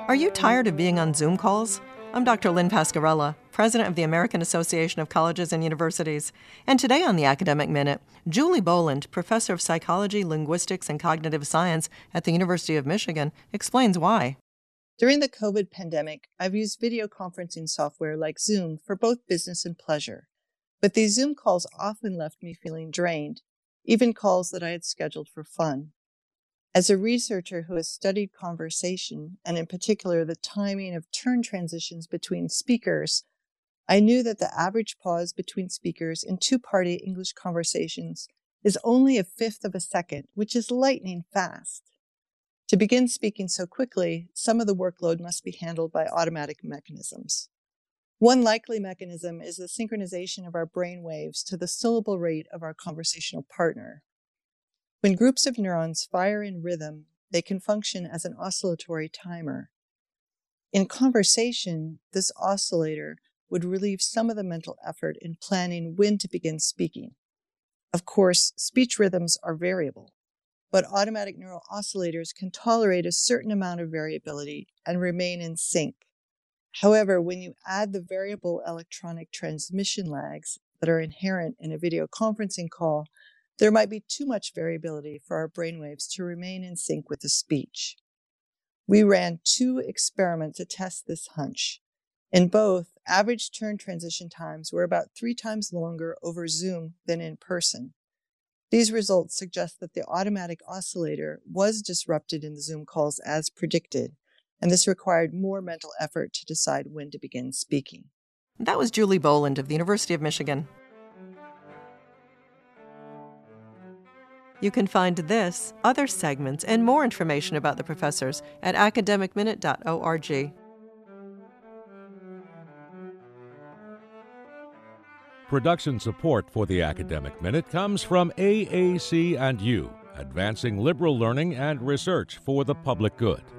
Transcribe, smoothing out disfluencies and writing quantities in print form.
Are you tired of being on Zoom calls? I'm Dr. Lynn Pascarella, president of the American Association of Colleges and Universities. And today on the Academic Minute, Julie Boland, professor of psychology, linguistics, and cognitive science at the University of Michigan, explains why. During the COVID pandemic, I've used video conferencing software like Zoom for both business and pleasure. But these Zoom calls often left me feeling drained, even calls that I had scheduled for fun. As a researcher who has studied conversation, and in particular the timing of turn transitions between speakers, I knew that the average pause between speakers in two-party English conversations is only a fifth of a second, which is lightning fast. To begin speaking so quickly, some of the workload must be handled by automatic mechanisms. One likely mechanism is the synchronization of our brain waves to the syllable rate of our conversational partner. When groups of neurons fire in rhythm, they can function as an oscillatory timer. In conversation, this oscillator would relieve some of the mental effort in planning when to begin speaking. Of course, speech rhythms are variable, but automatic neural oscillators can tolerate a certain amount of variability and remain in sync. However, when you add the variable electronic transmission lags that are inherent in a video conferencing call, there might be too much variability for our brainwaves to remain in sync with the speech. We ran 2 experiments to test this hunch. In both, average turn transition times were about 3 times longer over Zoom than in person. These results suggest that the automatic oscillator was disrupted in the Zoom calls as predicted, and this required more mental effort to decide when to begin speaking. That was Julie Boland of the University of Michigan. You can find this, other segments, and more information about the professors at academicminute.org. Production support for the Academic Minute comes from AAC&U, advancing liberal learning and research for the public good.